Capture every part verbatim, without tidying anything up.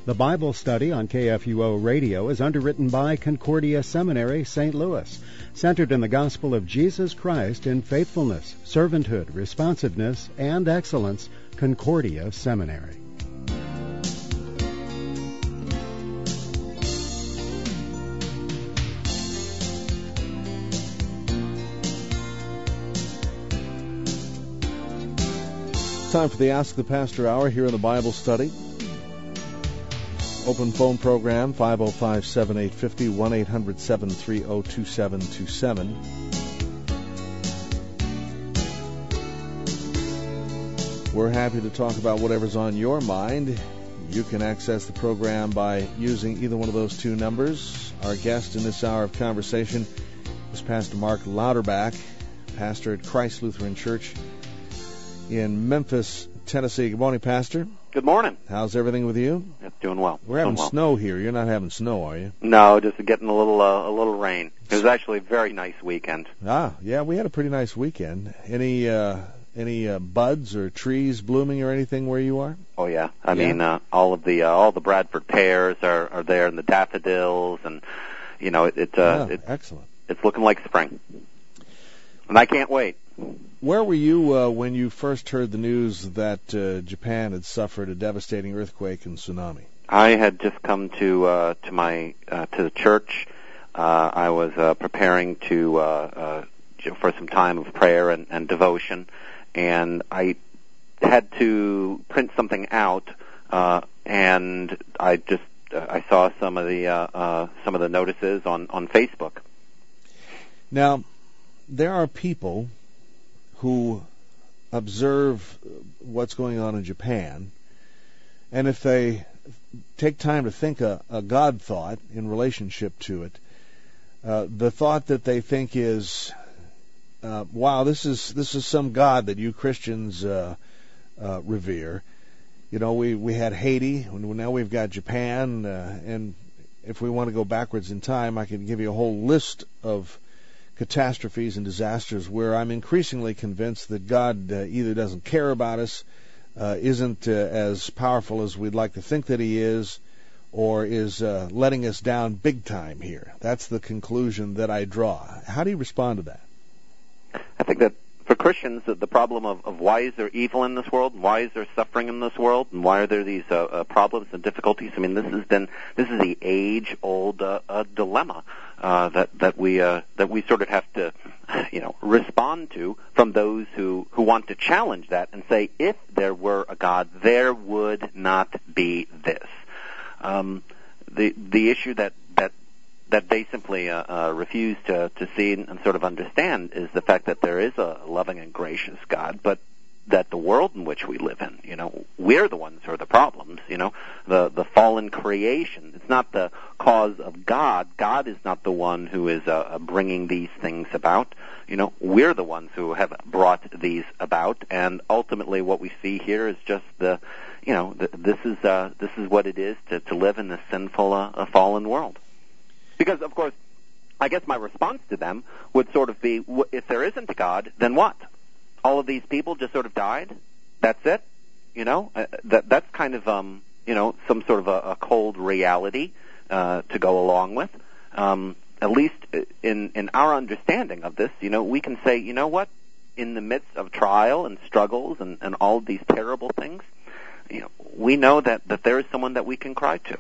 The Bible study on K F U O Radio is underwritten by Concordia Seminary, Saint Louis, centered in the gospel of Jesus Christ in faithfulness, servanthood, responsiveness, and excellence. Concordia Seminary. Time for the Ask the Pastor Hour here in the Bible study. Open phone program, five oh five, seven eight five oh, one eight hundred, seven three oh, two seven two seven. We're happy to talk about whatever's on your mind. You can access the program by using either one of those two numbers. Our guest in this hour of conversation is Pastor Mark Louderback, pastor at Christ Lutheran Church in Memphis, Tennessee. Good morning, Pastor. Good morning. How's everything with you? It's doing well. We're having well. snow here. You're not having snow, are you? No, just getting a little uh, a little rain. It was actually a very nice weekend. Ah, yeah, we had a pretty nice weekend. Any uh, any uh, buds or trees blooming or anything where you are? Oh yeah, I yeah. mean uh, all of the uh, all the Bradford pears are, are there, and the daffodils, and you know it, it, uh, yeah, it excellent. It's looking like spring, and I can't wait. Where were you uh, when you first heard the news that uh, Japan had suffered a devastating earthquake and tsunami? I had just come to uh, to my uh, to the church. Uh, I was uh, preparing to uh, uh, for some time of prayer and, and devotion, and I had to print something out, uh, and I just uh, I saw some of the uh, uh, some of the notices on, on Facebook. Now, there are people who observe what's going on in Japan, and if they take time to think a, a God thought in relationship to it, uh, the thought that they think is, uh, wow, this is this is some God that you Christians uh, uh, revere. You know, we, we had Haiti, and now we've got Japan, uh, and if we want to go backwards in time, I can give you a whole list of catastrophes and disasters where I'm increasingly convinced that God uh, either doesn't care about us, uh, isn't uh, as powerful as we'd like to think that He is, or is uh, letting us down big time here. That's the conclusion that I draw. How do you respond to that? I think that for Christians, the problem of, of why is there evil in this world, why is there suffering in this world, and why are there these uh, uh, problems and difficulties? I mean, this has been this is the age-old uh, uh, dilemma uh, that that we uh, that we sort of have to, you know, respond to from those who who want to challenge that and say, if there were a God, there would not be this. Um, the the issue that that that they simply uh, uh, refuse to, to see and sort of understand is the fact that there is a loving and gracious God, but that the world in which we live in, you know, we're the ones who are the problems, you know, the, the fallen creation. It's not the cause of God. God is not the one who is uh, bringing these things about. You know, we're the ones who have brought these about, and ultimately what we see here is just the, you know, the, this is uh, this is what it is to, to live in this sinful, uh, fallen world. Because, of course, I guess my response to them would sort of be, if there isn't a God, then what? All of these people just sort of died? That's it? You know, uh, that that's kind of, um, you know, some sort of a, a cold reality uh, to go along with. Um, at least in, in our understanding of this, you know, we can say, you know what? In the midst of trial and struggles and, and all of these terrible things, you know, we know that, that there is someone that we can cry to.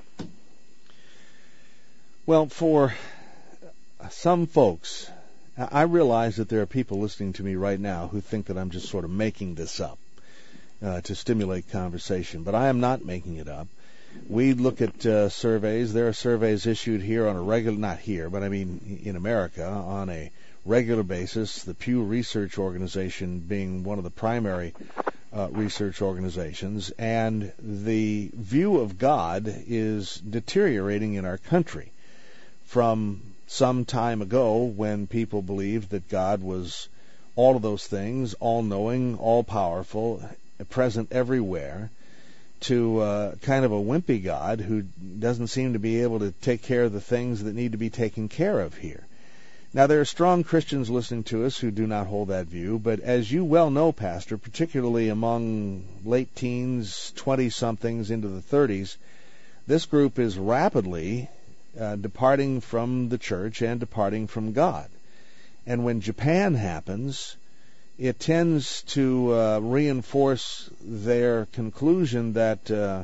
Well, for some folks, I realize that there are people listening to me right now who think that I'm just sort of making this up uh, to stimulate conversation, but I am not making it up. We look at uh, surveys. There are surveys issued here on a regular, not here, but I mean in America, on a regular basis, the Pew Research Organization being one of the primary uh, research organizations, and the view of God is deteriorating in our country. From some time ago when people believed that God was all of those things, all-knowing, all-powerful, present everywhere, to uh, kind of a wimpy God who doesn't seem to be able to take care of the things that need to be taken care of here. Now, there are strong Christians listening to us who do not hold that view, but as you well know, Pastor, particularly among late teens, twenty-somethings into the thirties, this group is rapidly uh, departing from the church and departing from God. And when Japan happens, it tends to uh, reinforce their conclusion that uh,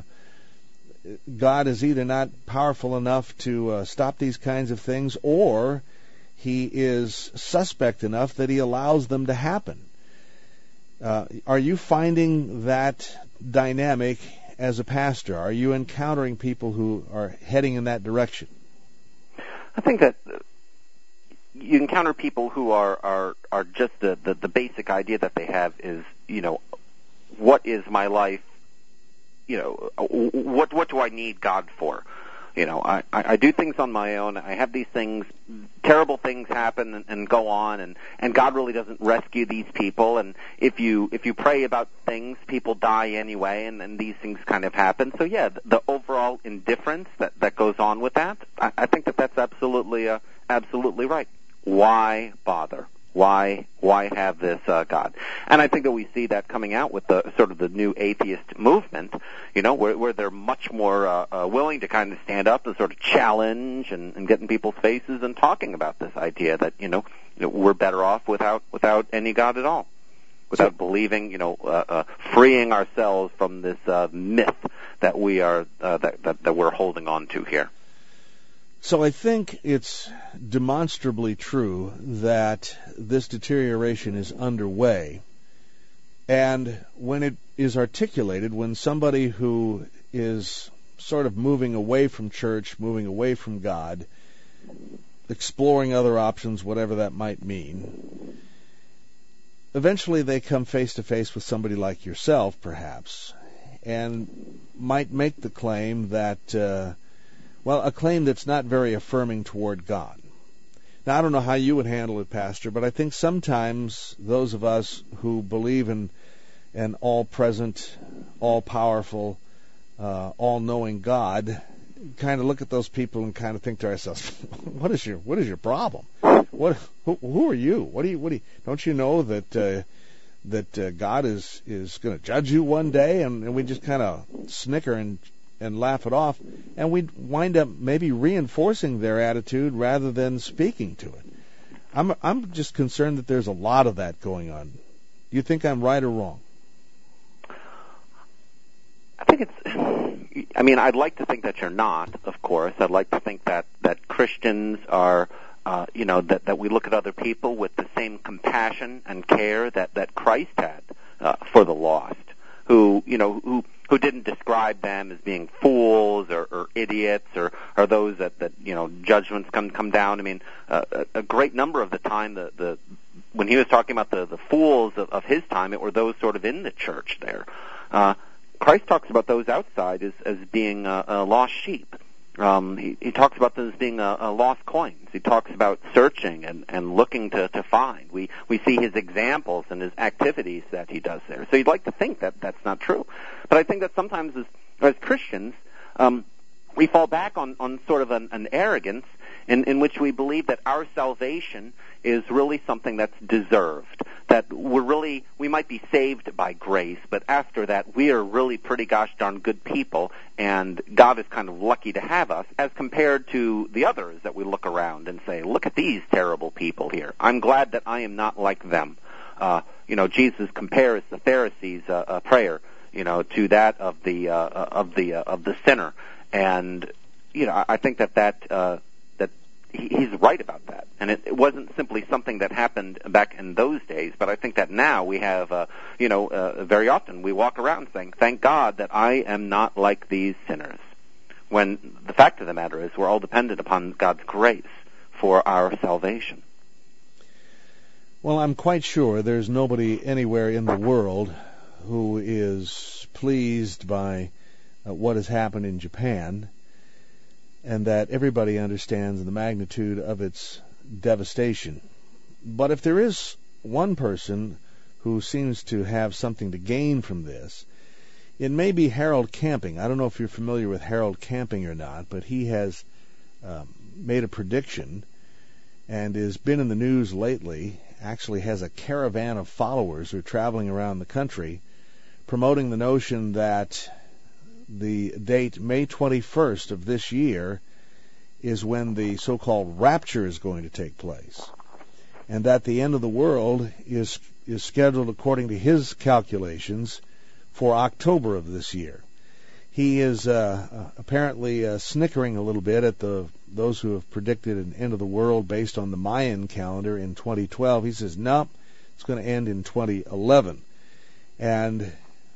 God is either not powerful enough to uh, stop these kinds of things, or he is suspect enough that he allows them to happen. Uh, are you finding that dynamic as a pastor? Are you encountering people who are heading in that direction? I think that you encounter people who are, are, are just the, the, the basic idea that they have is, you know, what is my life? You know, what what do I need God for? You know, I, I do things on my own. I have these things, terrible things happen and, and go on, and, and God really doesn't rescue these people. And if you if you pray about things, people die anyway, and, and these things kind of happen. So yeah, the, the overall indifference that, that goes on with that, I, I think that that's absolutely uh, absolutely right. Why bother? Why why have this uh, God? And I think that we see that coming out with the sort of the new atheist movement, you know, where, where they're much more uh, uh, willing to kind of stand up and sort of challenge and, and get in people's faces and talking about this idea that, you know, you know we're better off without without any God at all, without so, believing, you know, uh, uh, freeing ourselves from this uh, myth that we are uh, that, that that we're holding on to here. So I think it's demonstrably true that this deterioration is underway. And when it is articulated, when somebody who is sort of moving away from church, moving away from God, exploring other options, whatever that might mean, eventually they come face to face with somebody like yourself, perhaps, and might make the claim that uh, Well, a claim that's not very affirming toward God. Now, I don't know how you would handle it, Pastor, but I think sometimes those of us who believe in an all-present, all-powerful, uh, all-knowing God kind of look at those people and kind of think to ourselves, "What is your what is your problem? What who, who are you? What do you what do you, don't you know that uh, that uh, God is is going to judge you one day?" And, and we just kind of snicker and and laugh it off, and we'd wind up maybe reinforcing their attitude rather than speaking to it. I'm I'm just concerned that there's a lot of that going on. Do you think I'm right or wrong? I think it's, I mean, I'd like to think that you're not, of course. I'd like to think that, that Christians are, uh, you know, that, that we look at other people with the same compassion and care that, that Christ had uh, for the lost, who, you know, who who didn't describe them as being fools or, or idiots or, or those that, that, you know, judgments come come down. I mean, uh, a, a great number of the time, the, the when he was talking about the, the fools of, of his time, it were those sort of in the church there. Uh, Christ talks about those outside as, as being uh, uh, lost sheep. Um, he, he talks about them as being uh, uh, lost coins. He talks about searching and, and looking to, to find. We we see his examples and his activities that he does there. So you'd like to think that that's not true. But I think that sometimes as, as Christians, um, we fall back on, on sort of an, an arrogance in, in which we believe that our salvation is really something that's deserved, that we're really, we might be saved by grace, but after that we are really pretty gosh darn good people, and God is kind of lucky to have us as compared to the others that we look around and say, look at these terrible people here. I'm glad that I am not like them. Uh, you know, Jesus compares the Pharisees' uh, uh, prayer, you know, to that of the uh, of the uh, of the sinner, and you know, I think that that uh, that he, he's right about that, and it, it wasn't simply something that happened back in those days, but I think that now we have, uh, you know, uh, very often we walk around saying, "Thank God that I am not like these sinners," when the fact of the matter is we're all dependent upon God's grace for our salvation. Well, I'm quite sure there's nobody anywhere in the world who is pleased by uh, what has happened in Japan, and that everybody understands the magnitude of its devastation. But if there is one person who seems to have something to gain from this, it may be Harold Camping. I don't know if you're familiar with Harold Camping or not, but he has um, made a prediction and has been in the news lately, actually has a caravan of followers who are traveling around the country promoting the notion that the date May twenty-first of this year is when the so-called rapture is going to take place, and that the end of the world is is scheduled according to his calculations for October of this year. He is uh, apparently uh, snickering a little bit at the those who have predicted an end of the world based on the Mayan calendar in twenty twelve. He says, no, it's going to end in twenty eleven. And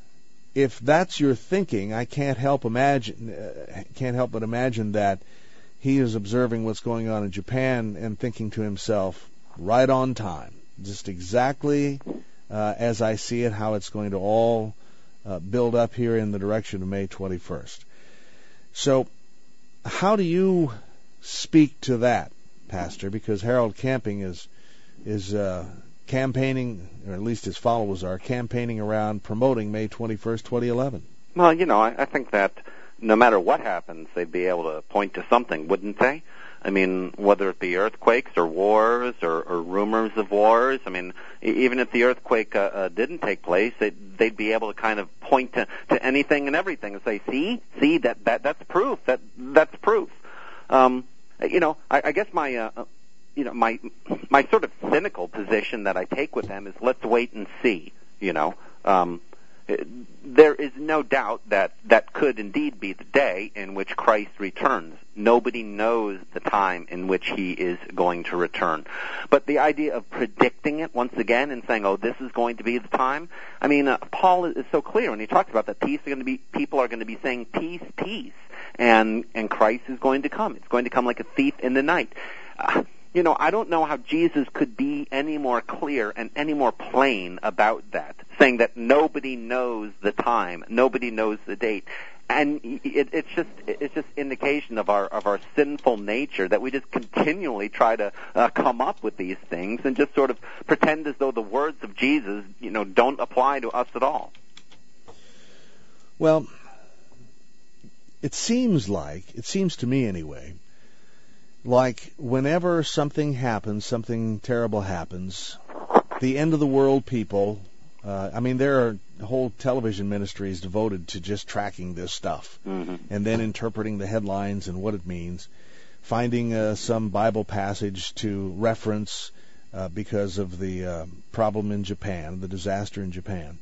if that's your thinking, I can't help imagine, uh, can't help but imagine that he is observing what's going on in Japan and thinking to himself, right on time, just exactly uh, as I see it, how it's going to all uh, build up here in the direction of May twenty-first. So, how do you speak to that, Pastor? Because Harold Camping is is uh, campaigning, or at least his followers are campaigning around promoting May twenty-first, twenty eleven. Well, you know, I, I think that no matter what happens, they'd be able to point to something, wouldn't they? I mean, whether it be earthquakes or wars or, or rumors of wars. I mean, even if the earthquake uh, uh, didn't take place, they'd, they'd be able to kind of point to, to anything and everything and say, see, see, that, that that's proof. That that's proof. Um, you know, I, I guess my, uh, you know, my my sort of cynical position that I take with them is let's wait and see. You know, um, there is no doubt that that could indeed be the day in which Christ returns. Nobody knows the time in which he is going to return. But the idea of predicting it once again and saying, oh, this is going to be the time, I mean, uh, Paul is so clear when he talks about that peace are going to be, people are going to be saying peace, peace, and, and Christ is going to come. It's going to come like a thief in the night. Uh, You know, I don't know how Jesus could be any more clear and any more plain about that, saying that nobody knows the time, nobody knows the date. And it, it's just it's just indication of our of our sinful nature that we just continually try to uh, come up with these things and just sort of pretend as though the words of Jesus, you know, don't apply to us at all. Well, it seems like, it seems to me anyway, like whenever something happens, something terrible happens, the end of the world people, uh, I mean, there are whole television ministries devoted to just tracking this stuff, mm-hmm. and then interpreting the headlines and what it means, finding uh, some Bible passage to reference uh, because of the uh, problem in Japan, the disaster in Japan.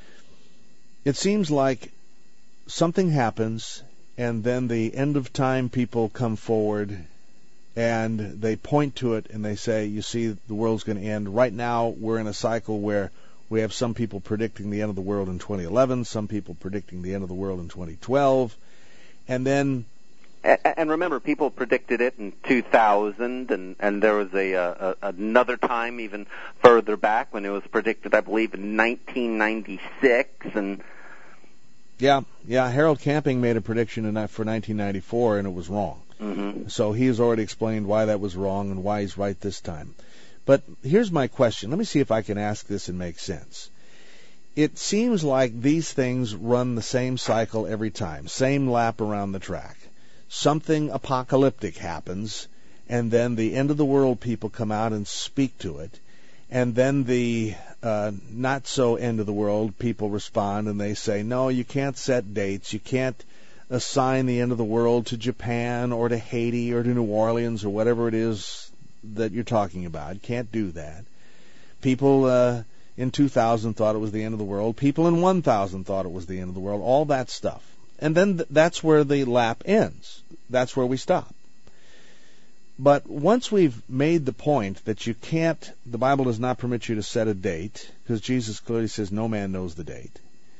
It seems like something happens, and then the end of time people come forward and they point to it and they say, you see, the world's going to end. Right now, we're in a cycle where we have some people predicting the end of the world in twenty eleven, some people predicting the end of the world in twenty twelve, and then... And remember, people predicted it in two thousand, and, and there was a, a another time even further back when it was predicted, I believe, in nineteen ninety-six, and... Yeah, yeah, Harold Camping made a prediction in that for nineteen ninety-four, and it was wrong. Mm-hmm. So he has already explained why that was wrong and why he's right this time. But here's my question. Let me see if I can ask this and make sense. It seems like these things run the same cycle every time, same lap around the track. Something apocalyptic happens, and then the end of the world people come out and speak to it, and then the uh, not so end of the world people respond and they say, no, you can't set dates, you can't assign the end of the world to Japan or to Haiti or to New Orleans or whatever it is that you're talking about. Can't do that. People uh, in two thousand thought it was the end of the world. People in one thousand thought it was the end of the world. All that stuff. And then th- that's where the lap ends. That's where we stop. But once we've made the point that you can't, the Bible does not permit you to set a date, because Jesus clearly says no man knows the date.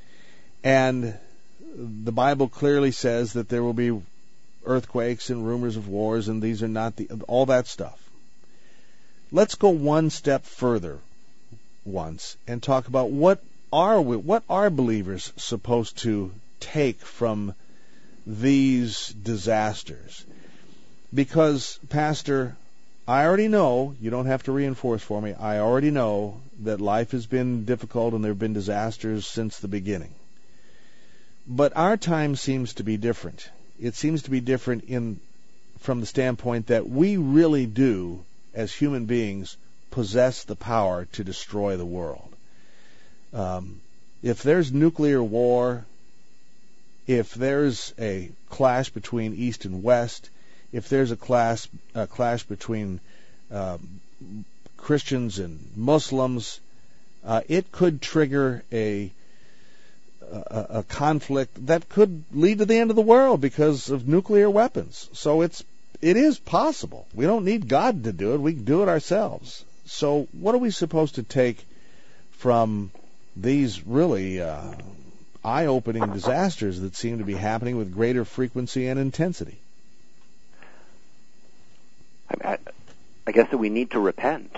And the Bible clearly says that there will be earthquakes and rumors of wars, and these are not the, all that stuff. Let's go one step further once and talk about what are we, what are believers supposed to take from these disasters? Because, Pastor, I already know, you don't have to reinforce for me, I already know that life has been difficult and there have been disasters since the beginning. But our time seems to be different. It seems to be different in from the standpoint that we really do, as human beings, possess the power to destroy the world. Um, if there's nuclear war, if there's a clash between East and West, if there's a clash, a clash between uh, Christians and Muslims, uh, it could trigger a, a a conflict that could lead to the end of the world because of nuclear weapons. So it's it is possible. We don't need God to do it. We can do it ourselves. So what are we supposed to take from these really uh, eye-opening disasters that seem to be happening with greater frequency and intensity? I, I guess that we need to repent.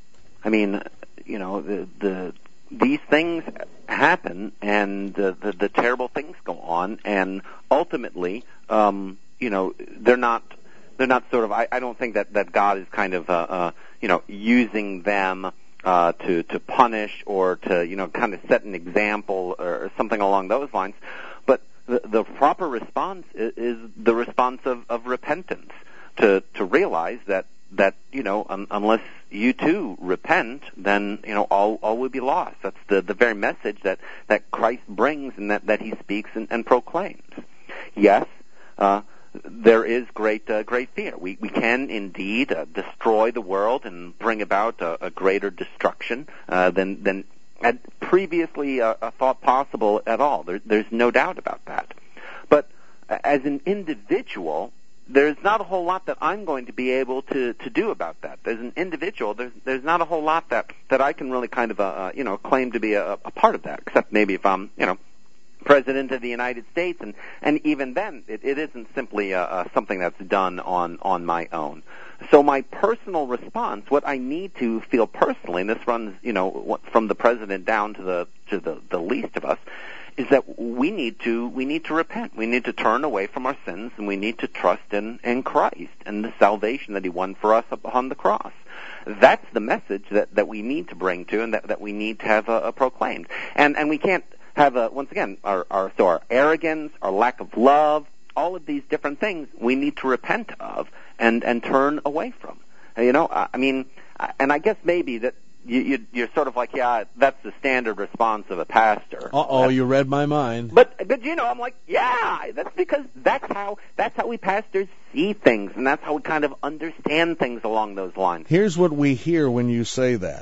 I mean, you know, the, the these things happen, and the, the, the terrible things go on, and ultimately, um, you know, they're not they're not sort of. I, I don't think that, that God is kind of, uh, uh, you know, using them uh, to to punish or to, you know, kind of set an example or something along those lines. But the, the proper response is, is the response of, of repentance. To, to realize that, that you know, um, unless you too repent, then, you know, all, all will be lost. That's the, the very message that, that Christ brings and that, that he speaks and, and proclaims. Yes, uh, there is great uh, great fear. We, we can indeed uh, destroy the world and bring about a, a greater destruction uh, than, than had previously uh, thought possible at all. There, there's no doubt about that. But as an individual, there's not a whole lot that I'm going to be able to, to do about that. As an individual, there's there's not a whole lot that, that I can really kind of uh, you know claim to be a, a part of that, except maybe if I'm you know President of the United States, and, and even then it, it isn't simply uh, uh, something that's done on on my own. So my personal response, what I need to feel personally, and this runs you know from the president down to the to the, the least of us, is that we need to we need to repent. We need to turn away from our sins, and we need to trust in, in Christ and the salvation that he won for us upon the cross. That's the message that, that we need to bring to, and that, that we need to have uh, proclaimed. And and we can't have a, once again our, our so our arrogance, our lack of love, all of these different things we need to repent of and and turn away from. You know, I mean, and I guess maybe that. You, you, you're sort of like, yeah, that's the standard response of a pastor. Uh-oh, that's, you read my mind. But, but you know, I'm like, yeah, that's because that's how that's how we pastors see things, and that's how we kind of understand things along those lines. Here's what we hear when you say that.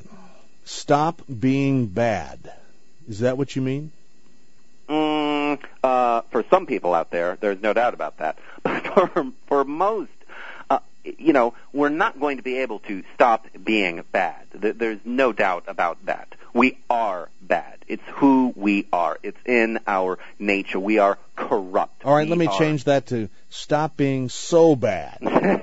Stop being bad. Is that what you mean? Mm, uh, for some people out there, there's no doubt about that. But for, for most, you know, we're not going to be able to stop being bad. There's no doubt about that. We are bad. It's who we are. It's in our nature. We are corrupt. All right, we let me are... change that to stop being so bad.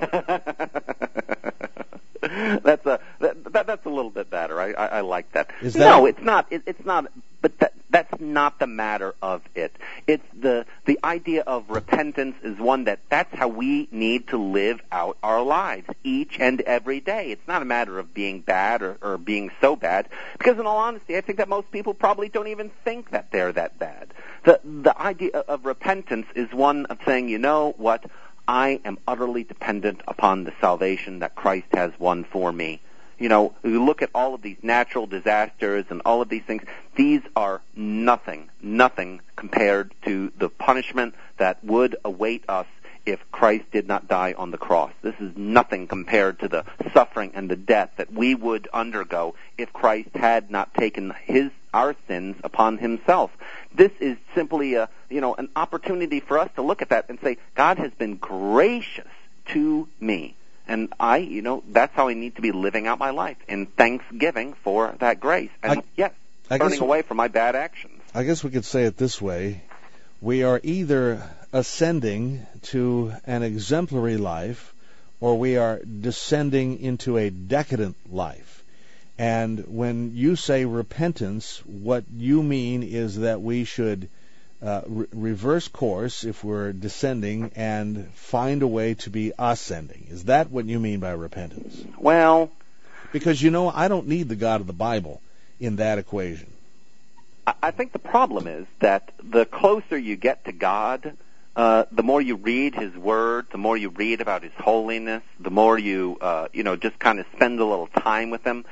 that's a that, that, that's a little bit better. I, I, I like that. Is that no, a... it's not. It, it's not. But that, that's not the matter of it. It's the the idea of repentance is one that that's how we need to live out our lives each and every day. It's not a matter of being bad or, or being so bad, because in all honesty, I think that most people probably don't even think that they're that bad. The the idea of repentance is one of saying, you know what, I am utterly dependent upon the salvation that Christ has won for me. You know, you look at all of these natural disasters and all of these things, these are nothing, nothing compared to the punishment that would await us if Christ did not die on the cross. This is nothing compared to the suffering and the death that we would undergo if Christ had not taken his our sins upon himself. This is simply a, you know, an opportunity for us to look at that and say, God has been gracious to me. And I, you know, that's how I need to be living out my life, in thanksgiving for that grace. And, I, yes, I turning guess, away from my bad actions. I guess we could say it this way. We are either ascending to an exemplary life, or we are descending into a decadent life. And when you say repentance, what you mean is that we should Uh, re- reverse course if we're descending and find a way to be ascending. Is that what you mean by repentance? Well, because, you know, I don't need the God of the Bible in that equation. I think the problem is that the closer you get to God, uh, the more you read His Word, the more you read about His holiness, the more you, uh, you know, just kind of spend a little time with Him,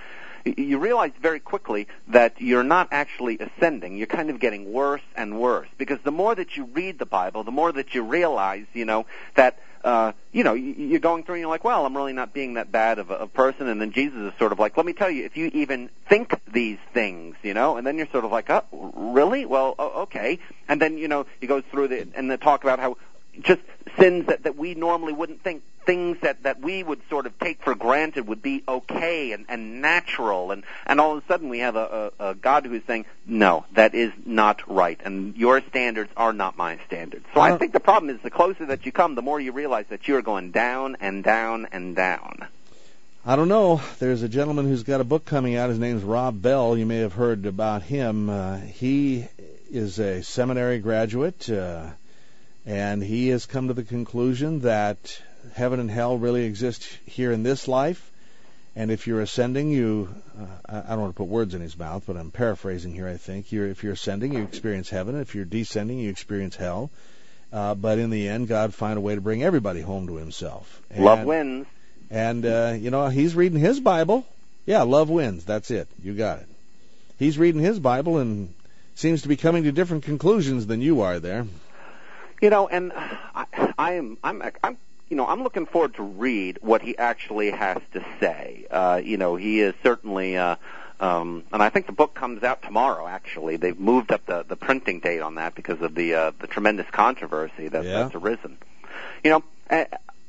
you realize very quickly that you're not actually ascending. You're kind of getting worse and worse, because the more that you read the Bible, the more that you realize, you know, that Uh, you know, you're going through and you're like, well, I'm really not being that bad of a, a person. And then Jesus is sort of like, let me tell you, if you even think these things, you know, and then you're sort of like, oh, really? Well, oh, okay. And then, you know, he goes through the, and they talk about how just sins that, that we normally wouldn't think, things that, that we would sort of take for granted would be okay and, and natural. And, and all of a sudden we have a, a, a God who's saying, no, that is not right. And your standards are not my standards. So I think the problem is the closer that you come, the more you realize that you're going down and down and down. I don't know. There's a gentleman who's got a book coming out. His name's Rob Bell. You may have heard about him. Uh, he is a seminary graduate, uh, and he has come to the conclusion that heaven and hell really exist here in this life. And if you're ascending, you, uh, I don't want to put words in his mouth, but I'm paraphrasing here, I think. You're, if you're ascending, you experience heaven. If you're descending, you experience hell. Uh, but in the end, God find a way to bring everybody home to himself. And, love wins. And, uh, you know, he's reading his Bible. Yeah, love wins. That's it. You got it. He's reading his Bible and seems to be coming to different conclusions than you are there. You know, and I, I am, I'm, I'm, you know, I'm looking forward to read what he actually has to say. Uh, you know, he is certainly, uh, um, and I think the book comes out tomorrow. Actually, they've moved up the, the printing date on that because of the uh, the tremendous controversy that, yeah. that's arisen. You know, uh,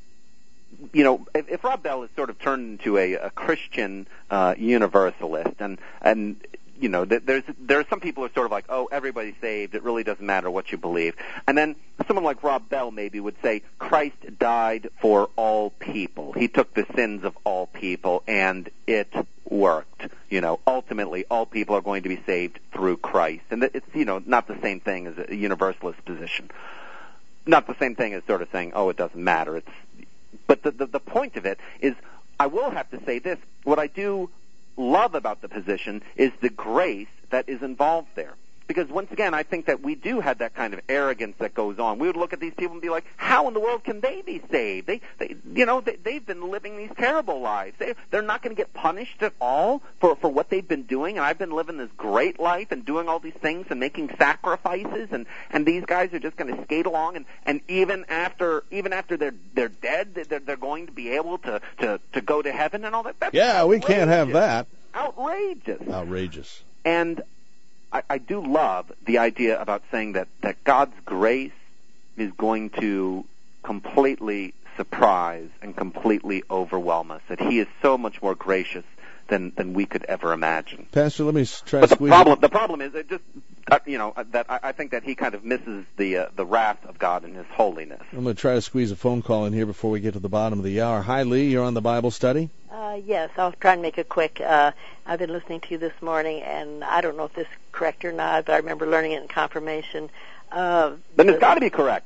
you know, if, if Rob Bell is sort of turned into a, a Christian uh, universalist, and and you know, there's there are some people who are sort of like, oh, everybody's saved. It really doesn't matter what you believe. And then someone like Rob Bell maybe would say, Christ died for all people. He took the sins of all people, and it worked. You know, ultimately, all people are going to be saved through Christ. And it's, you know, not the same thing as a universalist position. Not the same thing as sort of saying, oh, it doesn't matter. It's, but the, the, the point of it is, I will have to say this, what I do love about the position is the grace that is involved there. Because once again, I think that we do have that kind of arrogance that goes on. We would look at these people and be like, how in the world can they be saved? They, they you know, they, they've been living these terrible lives. They, they're not going to get punished at all for, for what they've been doing. And I've been living this great life and doing all these things and making sacrifices. And, and these guys are just going to skate along. And, and even after, even after they're, they're dead, they're, they're going to be able to, to, to go to heaven and all that. That's yeah, outrageous. We can't have that. Outrageous. Outrageous. And I, I do love the idea about saying that, that God's grace is going to completely surprise and completely overwhelm us, that he is so much more gracious than, than we could ever imagine. Pastor, let me try but to the squeeze problem, it. the problem is, it just, uh, you know, that I, I think that he kind of misses the uh, the wrath of God and his holiness. I'm going to try to squeeze a phone call in here before we get to the bottom of the hour. Hi, Lee, you're on the Bible study. Uh, yes, I'll try and make it quick. Uh, I've been listening to you this morning, and I don't know if this is correct or not, but I remember learning it in confirmation. Uh, then it's got to be correct.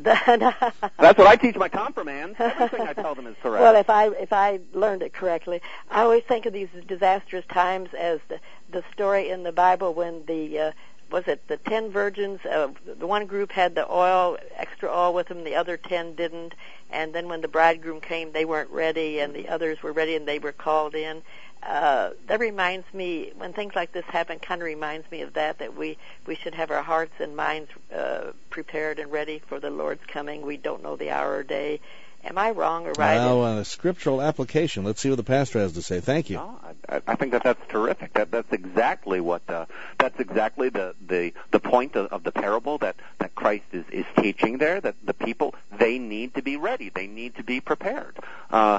That's what I teach my confirmands. Everything I tell them is correct. Well, if I if I learned it correctly, I always think of these disastrous times as the the story in the Bible when the uh, was it the ten virgins? Uh, the one group had the oil, extra oil with them, the other ten didn't. And then when the bridegroom came, they weren't ready, and the others were ready, and they were called in. Uh, that reminds me, when things like this happen, kind of reminds me of that, that we, we should have our hearts and minds uh, prepared and ready for the Lord's coming. We don't know the hour or day. Am I wrong or right? Well, on a scriptural application, let's see what the pastor has to say. Thank you. No, I, I think that that's terrific. That that's exactly what uh, that's exactly the, the, the point of, of the parable that, that Christ is, is teaching there. That the people, they need to be ready. They need to be prepared. Uh,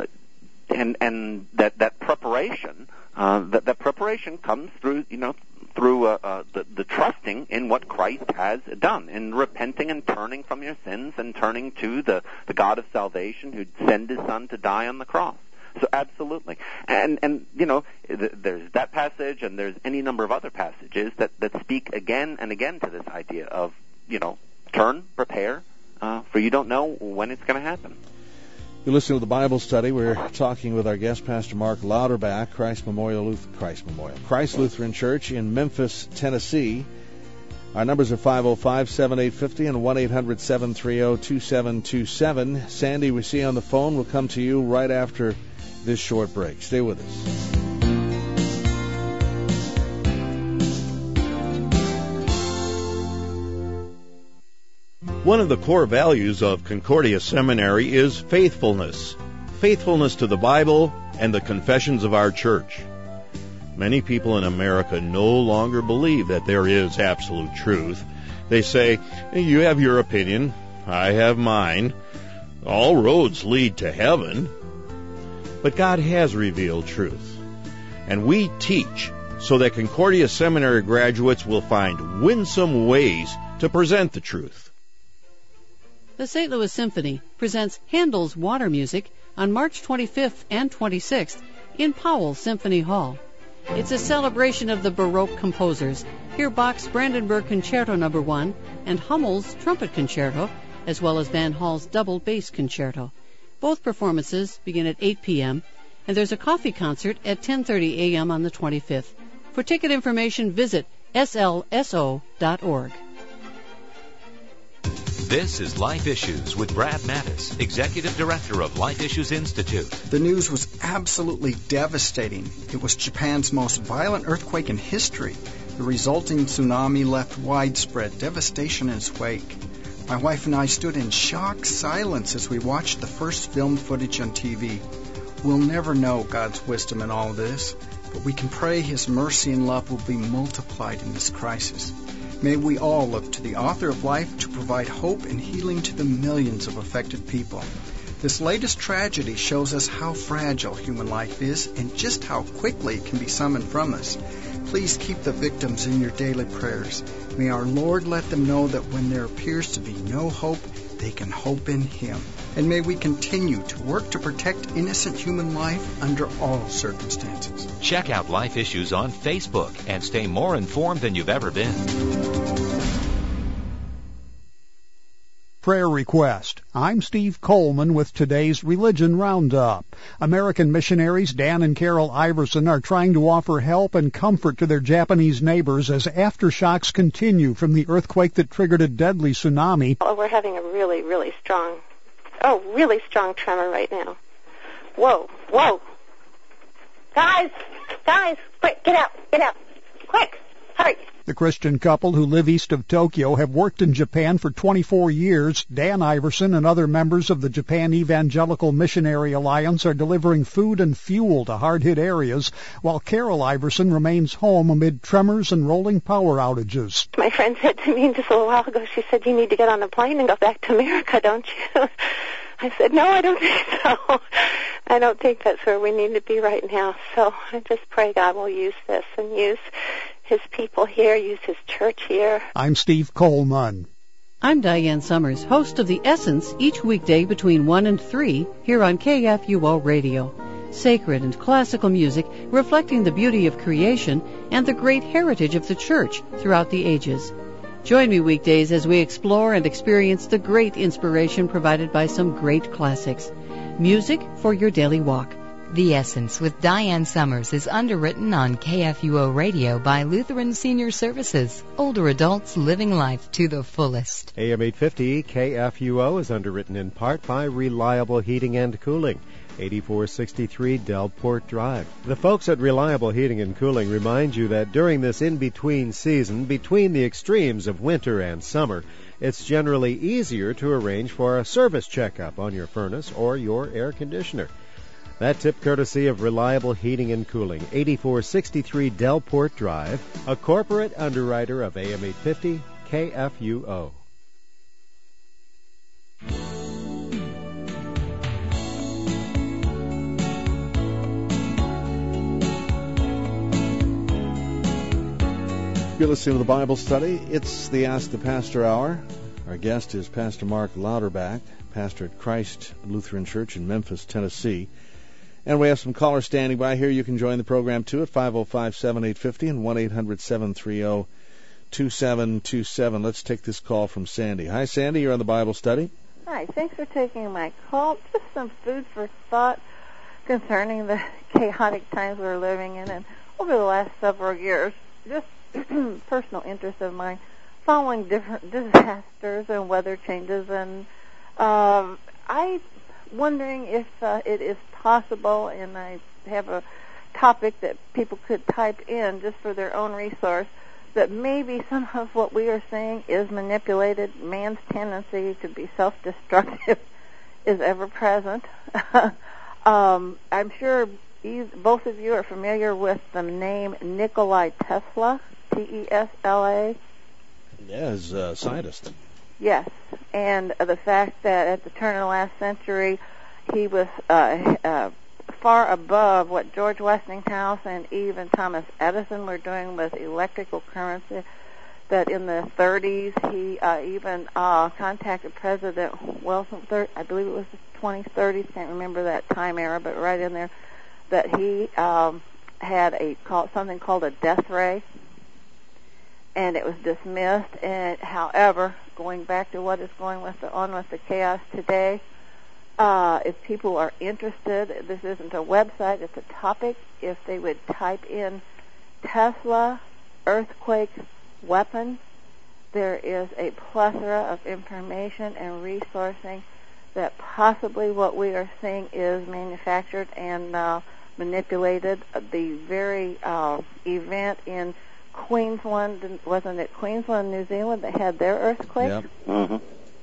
and and that that preparation uh, that that preparation comes through you know through uh, uh, the, the trusting in what Christ has done, in repenting and turning from your sins and turning to the, the God of salvation who sent his Son to die on the cross. So absolutely. And, and you know, th- there's that passage and there's any number of other passages that, that speak again and again to this idea of, you know, turn, prepare, uh, for you don't know when it's going to happen. You're listening to the Bible study. We're talking with our guest, Pastor Mark Lauterbach, Christ Memorial Lutheran, Christ Memorial, Christ Lutheran Church in Memphis, Tennessee. Our numbers are five oh five, seven eight five oh and one eight hundred, seven three oh, two seven two seven. Sandy, we see you on the phone. We'll come to you right after this short break. Stay with us. One of the core values of Concordia Seminary is faithfulness. Faithfulness to the Bible and the confessions of our church. Many people in America no longer believe that there is absolute truth. They say, you have your opinion, I have mine. All roads lead to heaven. But God has revealed truth. And we teach so that Concordia Seminary graduates will find winsome ways to present the truth. The Saint Louis Symphony presents Handel's Water Music on March twenty-fifth and twenty-sixth in Powell Symphony Hall. It's a celebration of the Baroque composers. Hear Bach's Brandenburg Concerto Number one and Hummel's Trumpet Concerto, as well as Van Hall's Double Bass Concerto. Both performances begin at eight p.m., and there's a coffee concert at ten thirty a.m. on the twenty-fifth. For ticket information, visit S L S O dot org. This is Life Issues with Brad Mattis, Executive Director of Life Issues Institute. The news was absolutely devastating. It was Japan's most violent earthquake in history. The resulting tsunami left widespread devastation in its wake. My wife and I stood in shocked silence as we watched the first film footage on T V. We'll never know God's wisdom in all this, but we can pray His mercy and love will be multiplied in this crisis. May we all look to the author of life to provide hope and healing to the millions of affected people. This latest tragedy shows us how fragile human life is and just how quickly it can be summoned from us. Please keep the victims in your daily prayers. May our Lord let them know that when there appears to be no hope, they can hope in Him. And may we continue to work to protect innocent human life under all circumstances. Check out Life Issues on Facebook and stay more informed than you've ever been. Prayer request. I'm Steve Coleman with today's Religion Roundup. American missionaries Dan and Carol Iverson are trying to offer help and comfort to their Japanese neighbors as aftershocks continue from the earthquake that triggered a deadly tsunami. Oh, we're having a really, really strong, oh, really strong tremor right now. Whoa, whoa. Guys, guys, quick, get out, get out. Quick, hurry. The Christian couple who live east of Tokyo have worked in Japan for twenty-four years. Dan Iverson and other members of the Japan Evangelical Missionary Alliance are delivering food and fuel to hard-hit areas, while Carol Iverson remains home amid tremors and rolling power outages. My friend said to me just a little while ago, she said, you need to get on a plane and go back to America, don't you? I said, no, I don't think so. I don't think that's where we need to be right now. So I just pray God will use this and use His people here, use His church here. I'm Steve Coleman. I'm Diane Summers, host of The Essence, each weekday between one and three here on K F U O Radio. Sacred and classical music reflecting the beauty of creation and the great heritage of the church throughout the ages. Join me weekdays as we explore and experience the great inspiration provided by some great classics. Music for your daily walk. The Essence with Diane Summers is underwritten on K F U O Radio by Lutheran Senior Services. Older adults living life to the fullest. A M eight fifty K F U O is underwritten in part by Reliable Heating and Cooling, eighty-four sixty-three Delport Drive. The folks at Reliable Heating and Cooling remind you that during this in-between season, between the extremes of winter and summer, it's generally easier to arrange for a service checkup on your furnace or your air conditioner. That tip courtesy of Reliable Heating and Cooling, eighty-four sixty-three Delport Drive, a corporate underwriter of A M eight fifty K F U O. You're listening to the Bible Study. It's the Ask the Pastor Hour. Our guest is Pastor Mark Lauterbach, pastor at Christ Lutheran Church in Memphis, Tennessee. And we have some callers standing by here. You can join the program, too, at five oh five, seven eight five oh and one eight hundred, seven three oh, two seven two seven. Let's take this call from Sandy. Hi, Sandy. You're on the Bible Study. Hi. Thanks for taking my call. Just some food for thought concerning the chaotic times we're living in. And over the last several years, just personal interest of mine, following different disasters and weather changes. And um, I wondering if uh, it is possible, and I have a topic that people could type in just for their own resource, that maybe some of what we are seeing is manipulated. Man's tendency to be self-destructive is ever present. um, I'm sure you, both of you are familiar with the name Nikolai Tesla, T E S L A. Yeah, as a scientist. Yes, and the fact that at the turn of the last century, he was uh, uh, far above what George Westinghouse and even Thomas Edison were doing with electrical currents. That in the thirties, he uh, even uh, contacted President Wilson, I believe it was the twenty thirties, can't remember that time era, but right in there, that he um, had a call, something called a death ray, and it was dismissed. And however, going back to what is going with the, on with the chaos today, uh, if people are interested, this isn't a website, it's a topic. If they would type in Tesla earthquake weapon, there is a plethora of information and resourcing that possibly what we are seeing is manufactured and uh, manipulated. The very uh, event in Queensland, wasn't it Queensland, New Zealand, that had their earthquake? Yep. Mm-hmm.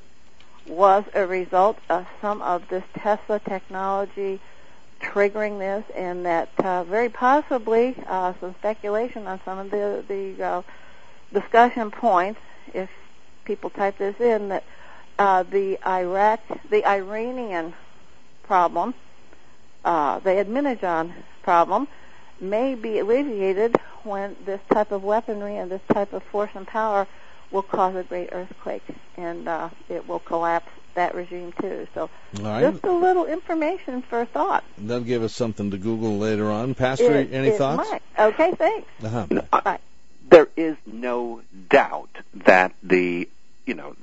Was a result of some of this Tesla technology triggering this, and that uh, very possibly uh, some speculation on some of the, the uh, discussion points, if people type this in, that uh, the Iraq, the Iranian problem, uh, the Ahmadinejad problem, may be alleviated when this type of weaponry and this type of force and power will cause a great earthquake, and uh, it will collapse that regime too. So right. Just a little information for thought. That'll give us something to Google later on. Pastor, it, any it thoughts? Might. Okay, thanks. Uh-huh. No, Bye. There is no doubt that the, you know,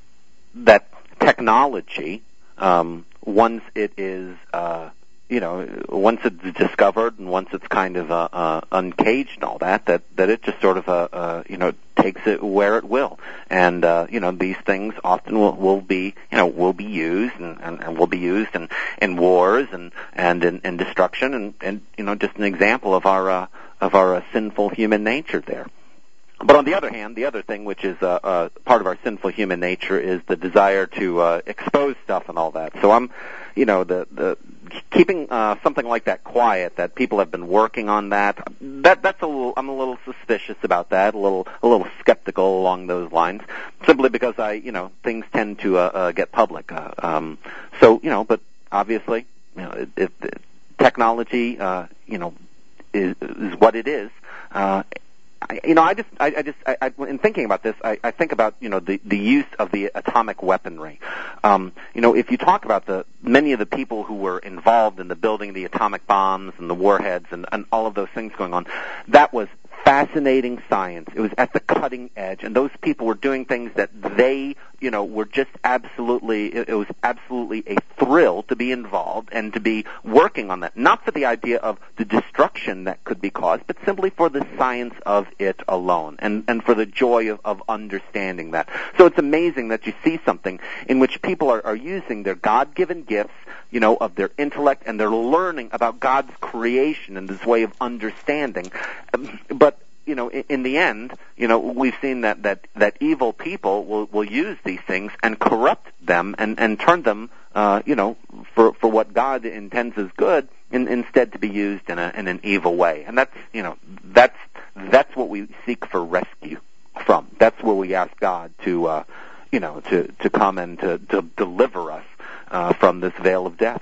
that technology, um, once it is, uh, you know, once it's discovered and once it's kind of uh, uh, uncaged and all that, that, that it just sort of, uh, uh, you know, takes it where it will. And, uh, you know, these things often will, will be, you know, will be used and, and, and will be used in, in wars and, and in, in destruction and, and, you know, just an example of our, uh, of our uh, sinful human nature there. But on the other hand, the other thing which is uh, uh, part of our sinful human nature is the desire to uh, expose stuff and all that. So I'm, you know, the the keeping uh, something like that quiet, that people have been working on that. That that's a little. I'm a little suspicious about that. A little a little skeptical along those lines, simply because I, you know, things tend to uh, uh, get public. Uh, um, so you know, but obviously, you know, it, it, it, technology, uh, you know, is, is what it is. Uh, I, you know, I just, I, I just, I, I, in thinking about this, I, I think about, you know, the, the use of the atomic weaponry. Um, you know, if you talk about the many of the people who were involved in the building of the atomic bombs and the warheads and, and all of those things going on, that was fascinating science. It was at the cutting edge, and those people were doing things that they, you know, were just absolutely, it, it was absolutely a thrill to be involved and to be working on that. Not for the idea of the destruction that could be caused, but simply for the science of it alone, and, and for the joy of, of understanding that. So it's amazing that you see something in which people are, are using their God-given gifts, you know, of their intellect, and they're learning about God's creation and this way of understanding. Um, but you know, in, in the end, you know, we've seen that, that, that evil people will, will use these things and corrupt them and, and turn them, uh, you know, for, for what God intends as good, in, instead to be used in, a, in an evil way. And that's, you know, that's, that's what we seek for rescue from. That's where we ask God to, uh, you know, to, to come and to, to deliver us uh, from this veil of death.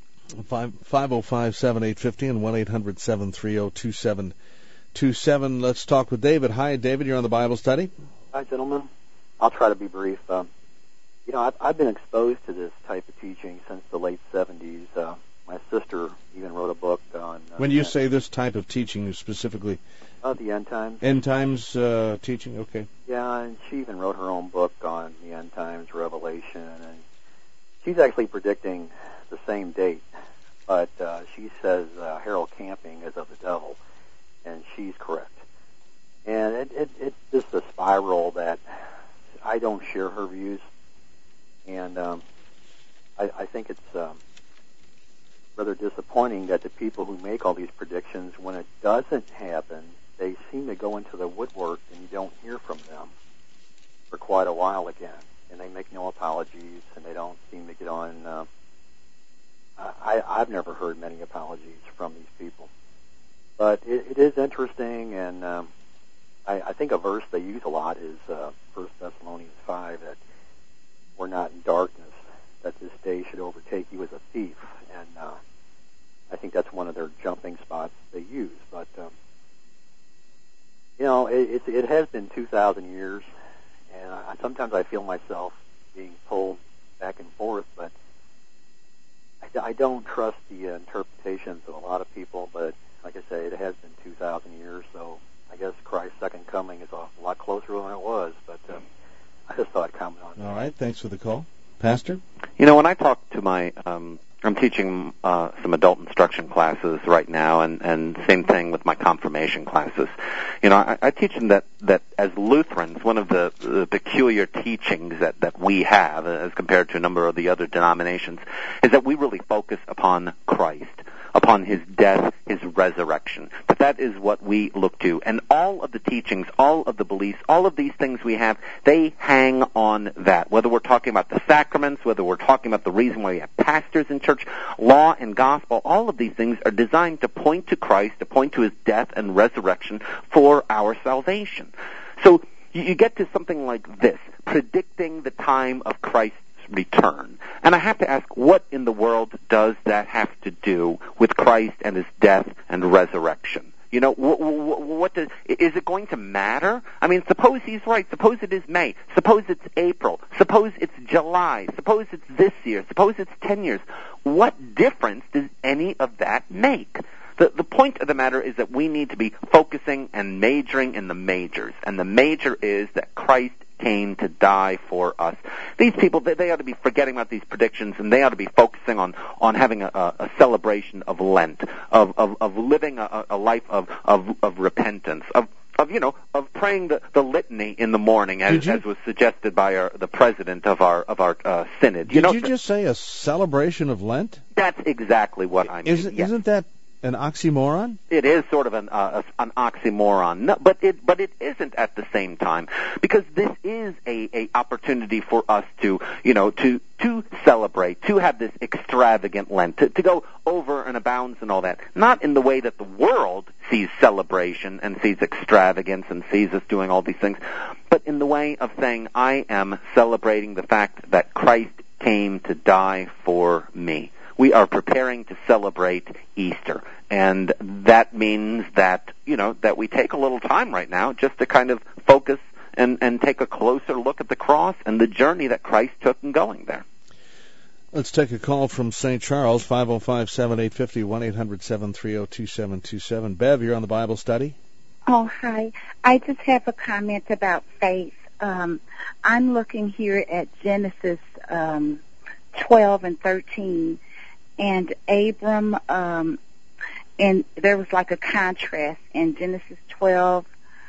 five oh five, seven eight five oh and one eight hundred, seven three oh, two seven two seven. Let's talk with David. Hi, David. You're on the Bible study. Hi, gentlemen. I'll try to be brief. Um, you know, I've, I've been exposed to this type of teaching since the late seventies. Uh, my sister even wrote a book on... Uh, when you say this type of teaching, specifically... Uh, the end times. End times uh, teaching, okay. Yeah, and she even wrote her own book on the end times, Revelation, and she's actually predicting the same date, but uh, she says uh, Harold Camping is of the devil, and she's correct. And it, it, it's just a spiral that I don't share her views, and um, I, I think it's um, rather disappointing that the people who make all these predictions, when it doesn't happen, they seem to go into the woodwork, and you don't hear from them for quite a while again. And they make no apologies, and they don't seem to get on. Uh, I, I've never heard many apologies from these people. But it, it is interesting, and um, I, I think a verse they use a lot is uh, First Thessalonians five, that we're not in darkness, that this day should overtake you as a thief. And uh, I think that's one of their jumping spots they use. But, um, you know, it, it, it has been two thousand years, and I, sometimes I feel myself being pulled back and forth, but I, I don't trust the uh, interpretations of a lot of people, but like I say, it has been two thousand years, so I guess Christ's second coming is a lot closer than it was, but um, I just thought I'd comment on that. All right, thanks for the call. Pastor? You know, when I talk to my, um, I'm teaching uh, some adult instruction classes right now, and, and same thing with my confirmation classes. You know, I, I teach them that, that as Lutherans, one of the, the peculiar teachings that, that we have, as compared to a number of the other denominations, is that we really focus upon Christ, upon his death, his resurrection. But that is what we look to. And all of the teachings, all of the beliefs, all of these things we have, they hang on that. Whether we're talking about the sacraments, whether we're talking about the reason why we have pastors in church, law and gospel, all of these things are designed to point to Christ, to point to his death and resurrection for our salvation. So you get to something like this, predicting the time of Christ's return. And I have to ask, what in the world does that have to do with Christ and his death and resurrection? You know, what, what does, is it going to matter? I mean, suppose he's right. Suppose it is May. Suppose it's April. Suppose it's July. Suppose it's this year. Suppose it's ten years. What difference does any of that make? The, the point of the matter is that we need to be focusing and majoring in the majors. And the major is that Christ came to die for us. These people, they, they ought to be forgetting about these predictions, and they ought to be focusing on, on having a, a celebration of Lent, of, of, of living a, a life of, of, of repentance, of, of, you know, of praying the, the litany in the morning, as, as was suggested by our, the president of our, of our uh, synod. Did you, know, you just say a celebration of Lent? That's exactly what I mean. Isn't, yes. isn't that an oxymoron? It is sort of an uh, an oxymoron, no, but it but it isn't at the same time, because this is a, a opportunity for us to you know to to celebrate, to have this extravagant Lent, to, to go over and abounds and all that, not in the way that the world sees celebration and sees extravagance and sees us doing all these things, but in the way of saying, I am celebrating the fact that Christ came to die for me. We are preparing to celebrate Easter, and that means that, you know, that we take a little time right now just to kind of focus and, and take a closer look at the cross and the journey that Christ took in going there. Let's take a call from Saint Charles, five oh five, seven eight five oh, one eight hundred, seven three oh, two seven two seven. Bev, you're on the Bible study. Oh, hi. I just have a comment about faith. Um, I'm looking here at Genesis um, twelve and thirteen. And Abram, um, and there was like a contrast in Genesis twelve.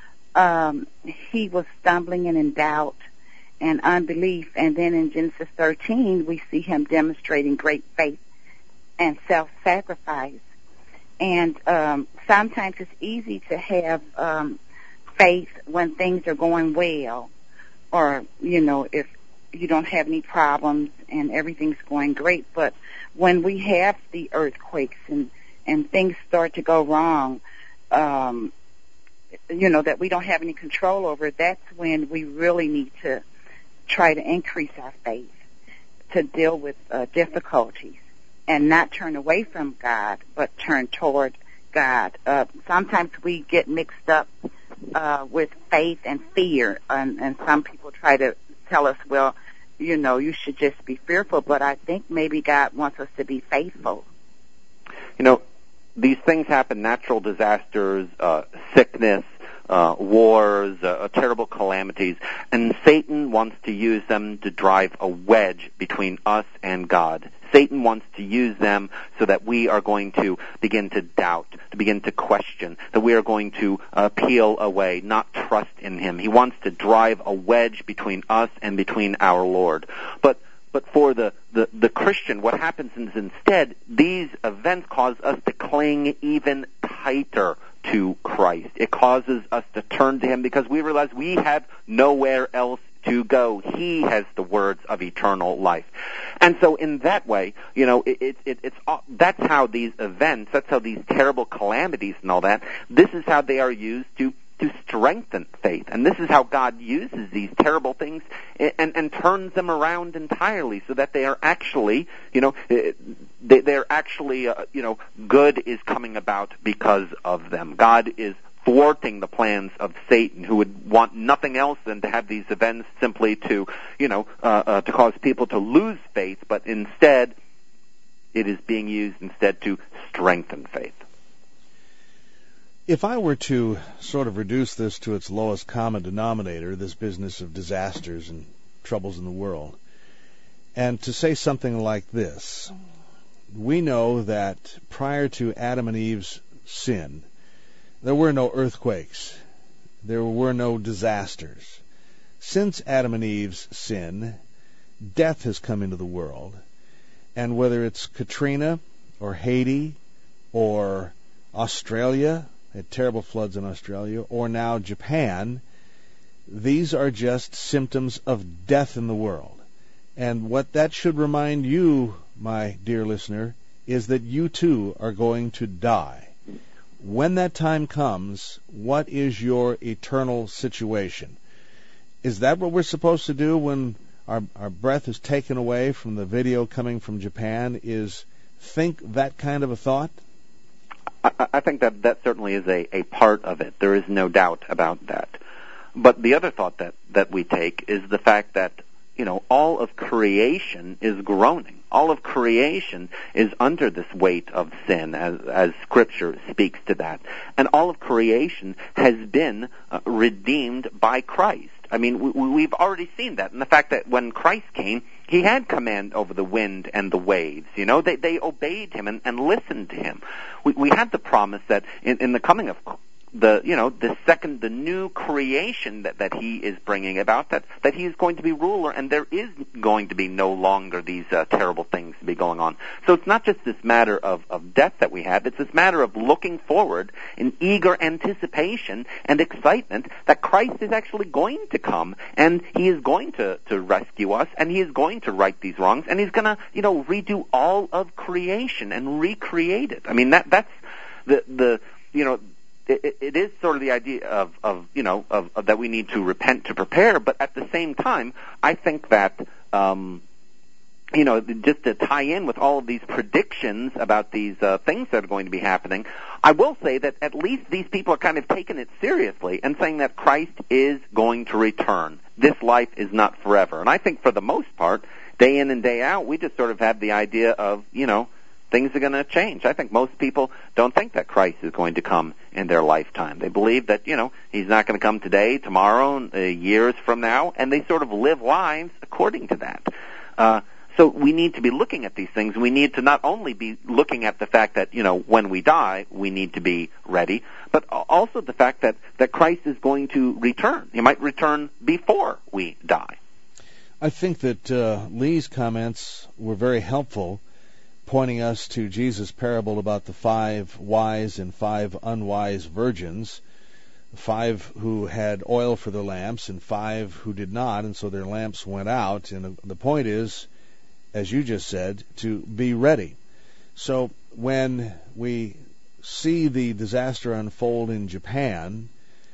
Um, he was stumbling and in doubt and unbelief. And then in Genesis thirteen, we see him demonstrating great faith and self-sacrifice. And um, sometimes it's easy to have um, faith when things are going well, or, you know, if you don't have any problems and everything's going great. But when we have the earthquakes and, and things start to go wrong, um, you know, that we don't have any control over, that's when we really need to try to increase our faith to deal with uh, difficulties and not turn away from God, but turn toward God. Uh, sometimes we get mixed up uh, with faith and fear, and, and some people try to tell us, well, you know, you should just be fearful, but I think maybe God wants us to be faithful. You know, these things happen, natural disasters, uh, sickness, uh, wars, uh, terrible calamities, and Satan wants to use them to drive a wedge between us and God. Satan wants to use them so that we are going to begin to doubt, to begin to question, that we are going to uh, peel away, not trust in him. He wants to drive a wedge between us and between our Lord. But But for the, the, the Christian, what happens is instead, these events cause us to cling even tighter to Christ. It causes us to turn to Him because we realize we have nowhere else to go. He has the words of eternal life. And so in that way, you know, it, it, it, it's that's how these events, that's how these terrible calamities and all that, this is how they are used to to strengthen faith. And this is how God uses these terrible things and, and, and turns them around entirely so that they are actually, you know, they, they're actually, uh, you know, good is coming about because of them. God is thwarting the plans of Satan, who would want nothing else than to have these events simply to, you know, uh, uh, to cause people to lose faith, but instead it is being used instead to strengthen faith. If I were to sort of reduce this to its lowest common denominator, this business of disasters and troubles in the world, and to say something like this, we know that prior to Adam and Eve's sin, there were no earthquakes, there were no disasters. Since Adam and Eve's sin, death has come into the world, and whether it's Katrina or Haiti or Australia, had terrible floods in Australia, or now Japan, these are just symptoms of death in the world. And what that should remind you, my dear listener, is that you too are going to die. When that time comes, what is your eternal situation? Is that what we're supposed to do when our, our breath is taken away from the video coming from Japan, is think that kind of a thought? I, I think that that certainly is a, a part of it. There is no doubt about that. But the other thought that, that we take is the fact that, you know, all of creation is groaning. All of creation is under this weight of sin, as, as Scripture speaks to that. And all of creation has been uh, redeemed by Christ. I mean, we, we've already seen that in the fact that when Christ came, He had command over the wind and the waves. You know, they, they obeyed Him and, and listened to Him. We, we had the promise that in, in the coming of the, you know, the second, the new creation that, that He is bringing about, that, that He is going to be ruler, and there is going to be no longer these uh, terrible things to be going on. So it's not just this matter of, of death that we have, it's this matter of looking forward in eager anticipation and excitement that Christ is actually going to come, and He is going to, to rescue us, and He is going to right these wrongs, and He's going to, you know, redo all of creation and recreate it. I mean, that that's the, the you know, It, it is sort of the idea of, of you know, of, of that we need to repent to prepare, but at the same time, I think that, um, you know, just to tie in with all of these predictions about these uh, things that are going to be happening, I will say that at least these people are kind of taking it seriously and saying that Christ is going to return. This life is not forever. And I think for the most part, day in and day out, we just sort of have the idea of, you know, things are going to change. I think most people don't think that Christ is going to come in their lifetime. They believe that, you know, He's not going to come today, tomorrow, uh, years from now, and they sort of live lives according to that. Uh, so we need to be looking at these things. We need to not only be looking at the fact that, you know, when we die, we need to be ready, but also the fact that, that Christ is going to return. He might return before we die. I think that uh, Lee's comments were very helpful, pointing us to Jesus' parable about the five wise and five unwise virgins, five who had oil for their lamps and five who did not, and so their lamps went out. And the point is, as you just said, to be ready. So when we see the disaster unfold in Japan,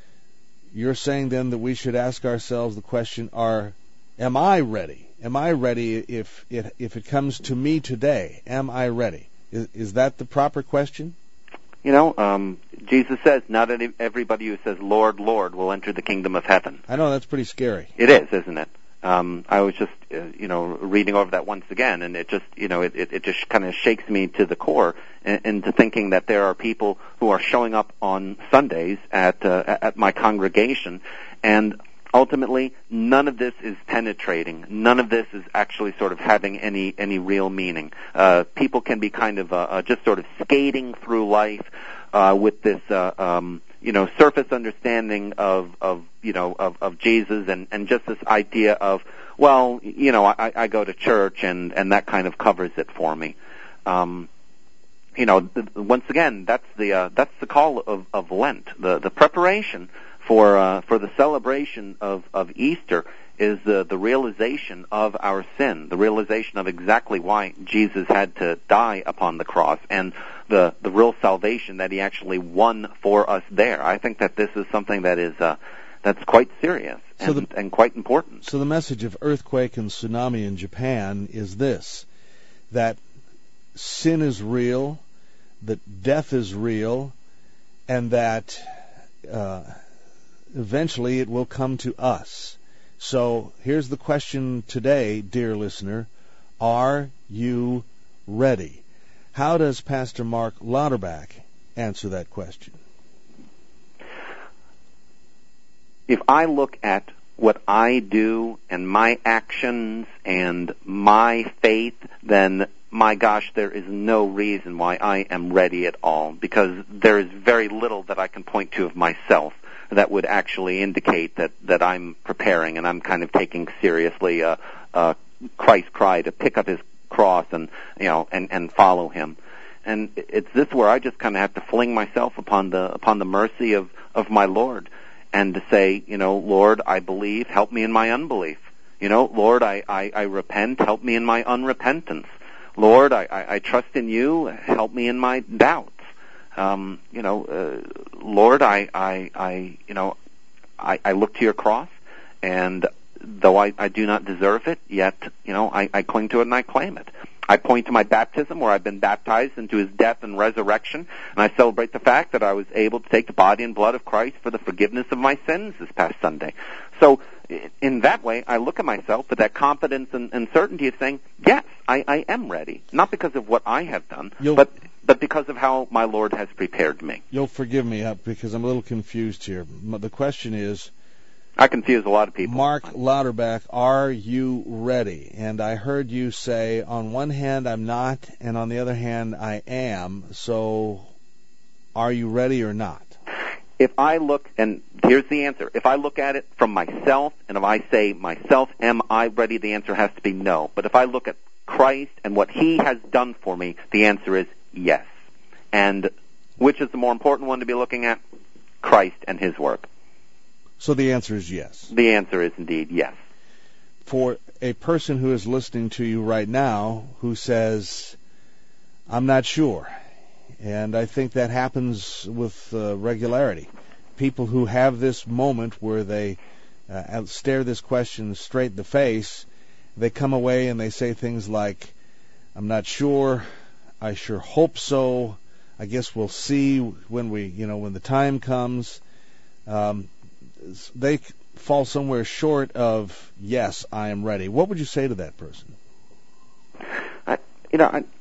you're saying then that we should ask ourselves the question, are, am I ready? Am I ready if it if it comes to me today? Am I ready? Is, is that the proper question? You know, um, Jesus says, not everybody who says, Lord, Lord, will enter the kingdom of heaven. I know, that's pretty scary. It is, isn't it? Um, I was just, uh, you know, reading over that once again, and it just, you know, it, it, it just kind of shakes me to the core in, into thinking that there are people who are showing up on Sundays at uh, at my congregation, and ultimately, none of this is penetrating. None of this is actually sort of having any any real meaning. Uh, people can be kind of uh, uh, just sort of skating through life uh, with this, uh, um, you know, surface understanding of, of you know, of, of Jesus, and, and just this idea of, well, you know, I, I go to church, and, and that kind of covers it for me. Um, you know, th- once again, that's the uh, that's the call of, of Lent. The the preparation for uh, for the celebration of, of Easter is the the realization of our sin, the realization of exactly why Jesus had to die upon the cross, and the the real salvation that he actually won for us there. I think that this is something that is uh, that's quite serious and, so the, and quite important. So the message of earthquake and tsunami in Japan is this: that sin is real, that death is real, and that uh, eventually it will come to us. So here's the question today, dear listener. Are you ready? How does Pastor Mark Lauterbach answer that question? If I look at what I do and my actions and my faith, then my gosh, there is no reason why I am ready at all, because there is very little that I can point to of myself that would actually indicate that, that I'm preparing and I'm kind of taking seriously uh, uh, Christ's cry to pick up his cross and, you know, and, and follow him. And it's this where I just kind of have to fling myself upon the upon the mercy of, of my Lord, and to say, you know, Lord, I believe, help me in my unbelief. You know, Lord, I, I, I repent, help me in my unrepentance. Lord, I, I, I trust in you, help me in my doubts. Um, you know, uh, Lord, I, I, I, you know, I, I look to your cross, and though I, I do not deserve it, yet, you know, I, I cling to it and I claim it. I point to my baptism, where I've been baptized into his death and resurrection, and I celebrate the fact that I was able to take the body and blood of Christ for the forgiveness of my sins this past Sunday. So, in that way, I look at myself with that confidence and, and certainty of saying, yes, I, I am ready. Not because of what I have done, You'll, but but because of how my Lord has prepared me. You'll forgive me uh, because I'm a little confused here. The question is, I confuse a lot of people. Mark Lauterbach, are you ready? And I heard you say, on one hand, I'm not, and on the other hand, I am. So, are you ready or not? If I look, and here's the answer, if I look at it from myself, and if I say, myself, am I ready, the answer has to be no. But if I look at Christ and what he has done for me, the answer is yes. And which is the more important one to be looking at? Christ and his work. So the answer is yes. The answer is indeed yes. For a person who is listening to you right now who says, I'm not sure, and I think that happens with uh, regularity. People who have this moment where they uh, stare this question straight in the face, they come away and they say things like, I'm not sure, I sure hope so, I guess we'll see when we, you know, when the time comes. Um, they fall somewhere short of, yes, I am ready. What would you say to that person? I, you know, I,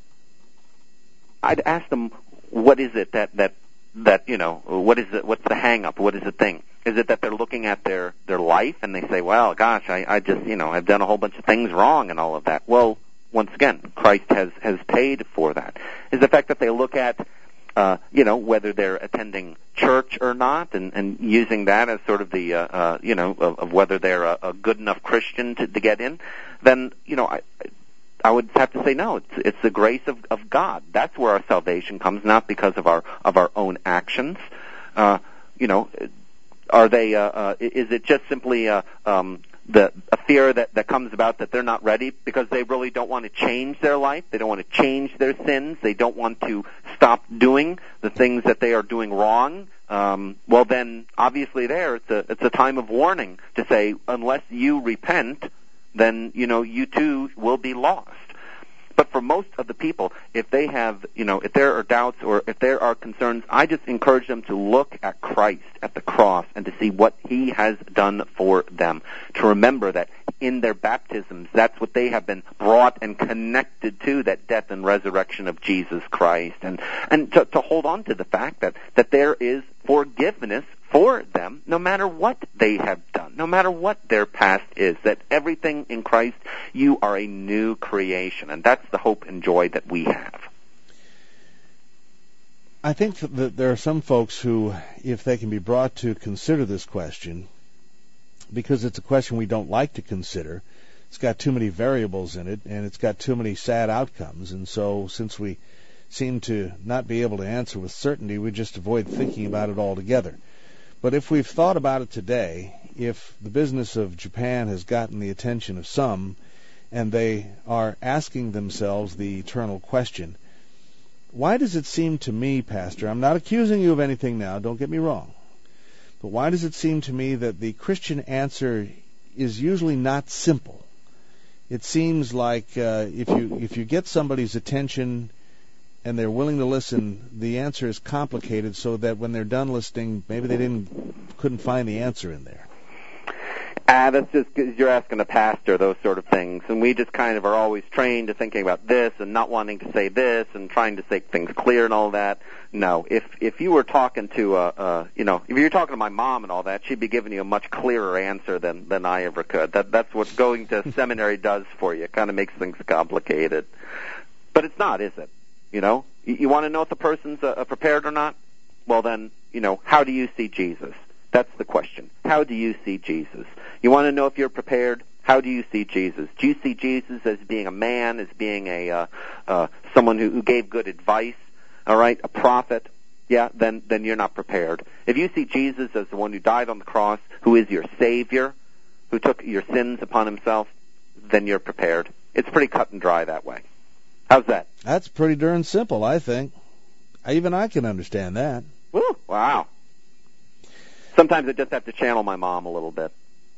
I'd ask them, what is it that, that, that, you know, what is it, what's the hang-up? What is the thing? Is it that they're looking at their, their life and they say, well, gosh, I, I just, you know, I've done a whole bunch of things wrong and all of that? Well, once again, Christ has, has paid for that. Is the fact that they look at, Uh, you know, whether they're attending church or not, and, and using that as sort of the, uh, uh, you know, of, of whether they're a, a good enough Christian to, to get in, then, you know, I, I would have to say no. It's, it's the grace of, of God. That's where our salvation comes, not because of our of our own actions. Uh, you know, are they? Uh, uh, is it just simply uh, um, the a fear that, that comes about that they're not ready because they really don't want to change their life? They don't want to change their sins. They don't want to stop doing the things that they are doing wrong. Um, well, then obviously there it's a it's a time of warning to say, unless you repent, then you know you too will be lost. But for most of the people, if they have, you know, if there are doubts or if there are concerns, I just encourage them to look at Christ, at the cross, and to see what he has done for them. To remember that in their baptisms, that's what they have been brought and connected to, that death and resurrection of Jesus Christ. And, and to, to hold on to the fact that, that there is forgiveness for them, no matter what they have done, no matter what their past is, that everything in Christ, you are a new creation, and that's the hope and joy that we have. I think that there are some folks who, if they can be brought to consider this question, because it's a question we don't like to consider, it's got too many variables in it, and it's got too many sad outcomes, and so since we seem to not be able to answer with certainty, we just avoid thinking about it altogether. But if we've thought about it today, if the business of Japan has gotten the attention of some, and they are asking themselves the eternal question, why does it seem to me, Pastor, I'm not accusing you of anything now, don't get me wrong, but why does it seem to me that the Christian answer is usually not simple? It seems like uh, if you if you get somebody's attention and they're willing to listen, the answer is complicated, so that when they're done listening, maybe they didn't couldn't find the answer in there. Ah, that's just because you're asking a pastor those sort of things, and we just kind of are always trained to thinking about this and not wanting to say this and trying to say things clear and all that. No, if if you were talking to uh, uh you know, if you were talking to my mom and all that, she'd be giving you a much clearer answer than than I ever could. That that's what going to seminary does for you. It kind of makes things complicated, but it's not, is it? You know, you, you want to know if the person's uh, prepared or not? Well, then, you know, how do you see Jesus? That's the question. How do you see Jesus? You want to know if you're prepared? How do you see Jesus? Do you see Jesus as being a man, as being a uh, uh, someone who, who gave good advice? All right, a prophet? Yeah, then then you're not prepared. If you see Jesus as the one who died on the cross, who is your Savior, who took your sins upon himself, then you're prepared. It's pretty cut and dry that way. How's that? That's pretty darn simple, I think. Even I can understand that. Woo, wow. Sometimes I just have to channel my mom a little bit.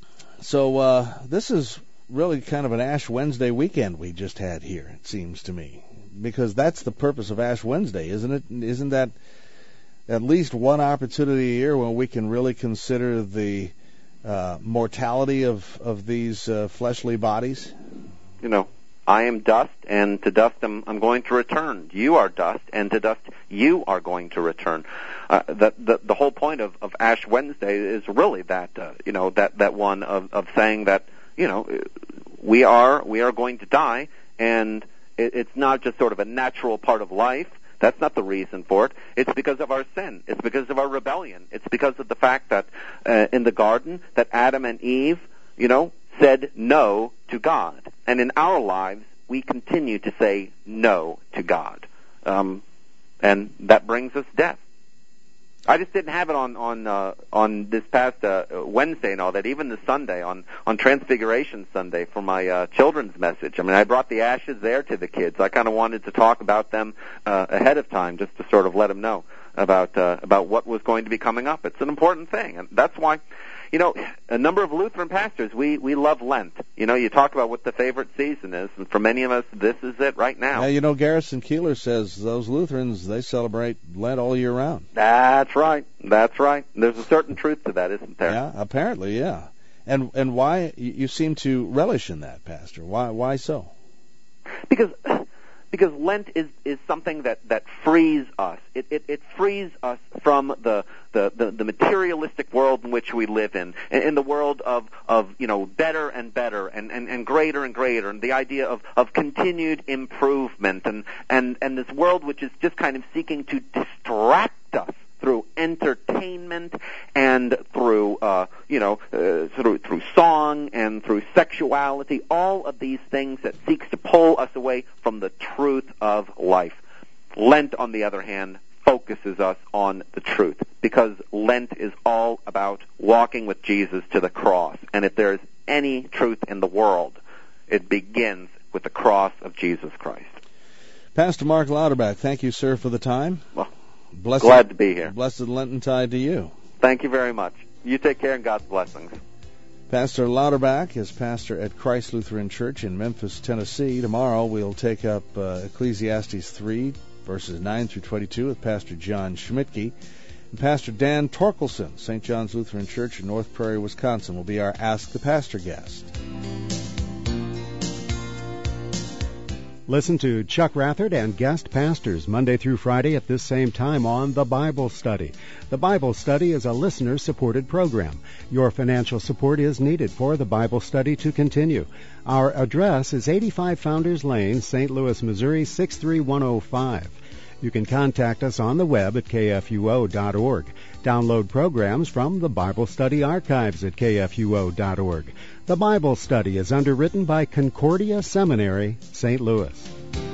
So uh, this is really kind of an Ash Wednesday weekend we just had here, it seems to me. Because that's the purpose of Ash Wednesday, isn't it? Isn't that at least one opportunity a year when we can really consider the uh, mortality of, of these uh, fleshly bodies? You know, I am dust, and to dust I'm, I'm going to return. You are dust, and to dust you are going to return. Uh, the, the the whole point of, of Ash Wednesday is really that uh, you know that, that one of, of saying that you know we are we are going to die, and it, it's not just sort of a natural part of life. That's not the reason for it. It's because of our sin. It's because of our rebellion. It's because of the fact that uh, in the garden that Adam and Eve, you know, said no to God. And in our lives, we continue to say no to God. Um, and that brings us death. I just didn't have it on on uh, on this past uh, Wednesday and all that, even this Sunday, on, on Transfiguration Sunday for my uh, children's message. I mean, I brought the ashes there to the kids. I kind of wanted to talk about them uh, ahead of time just to sort of let them know about uh, about what was going to be coming up. It's an important thing, and that's why, you know, a number of Lutheran pastors, we, we love Lent. You know, you talk about what the favorite season is, and for many of us, this is it right now. Yeah, you know, Garrison Keillor says those Lutherans, they celebrate Lent all year round. That's right. That's right. There's a certain truth to that, isn't there? Yeah, apparently, yeah. And and why, you seem to relish in that, Pastor. Why why so? Because... Because Lent is, is something that, that frees us. It, it, it frees us from the, the, the, the materialistic world in which we live in, in the world of, of you know, better and better and, and, and greater and greater, and the idea of, of continued improvement, and, and, and this world which is just kind of seeking to distract us through entertainment and through, uh, you know, uh, through, through song and through sexuality, all of these things that seeks to pull us away from the truth of life. Lent, on the other hand, focuses us on the truth, because Lent is all about walking with Jesus to the cross. And if there is any truth in the world, it begins with the cross of Jesus Christ. Pastor Mark Lauterbach, thank you, sir, for the time. Well, Blessed, glad to be here. Blessed Lentintide to you. Thank you very much. You take care, and God's blessings. Pastor Lauterbach is pastor at Christ Lutheran Church in Memphis, Tennessee. Tomorrow we'll take up uh, Ecclesiastes three, verses nine through twenty-two with Pastor John Schmidtke. And Pastor Dan Torkelson, Saint John's Lutheran Church in North Prairie, Wisconsin, will be our Ask the Pastor guest. Listen to Chuck Rathert and guest pastors Monday through Friday at this same time on The Bible Study. The Bible Study is a listener-supported program. Your financial support is needed for The Bible Study to continue. Our address is eighty-five Founders Lane, Saint Louis, Missouri, six three one oh five. You can contact us on the web at k f u o dot org. Download programs from the Bible Study archives at k f u o dot org. The Bible Study is underwritten by Concordia Seminary, Saint Louis.